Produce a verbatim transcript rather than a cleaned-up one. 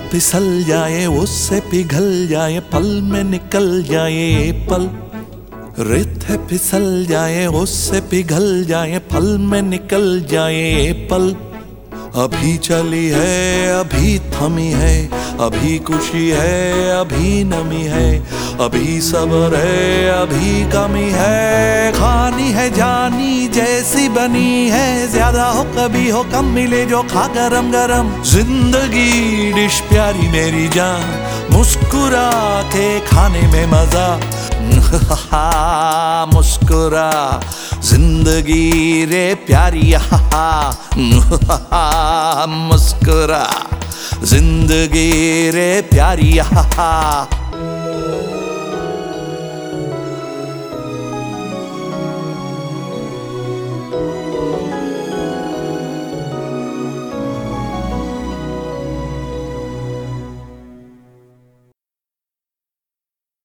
फिसल जाए उससे पिघल जाए, पल में निकल जाए ये पल। रेत है फिसल जाए उससे पिघल जाए, पल में निकल जाए ये पल। अभी चली है अभी थमी है, अभी खुशी है अभी नमी है, अभी सब्र है अभी कमी है। खानी है जानी जैसी बनी है, ज्यादा हो कभी हो कम मिले जो खा गरम गरम। जिंदगी डिश प्यारी मेरी जान, मुस्कुरा के खाने में मजा। मुस्कुरा जिंदगी रे प्यारी, मुस्कुरा जिंदगी रे प्यारी।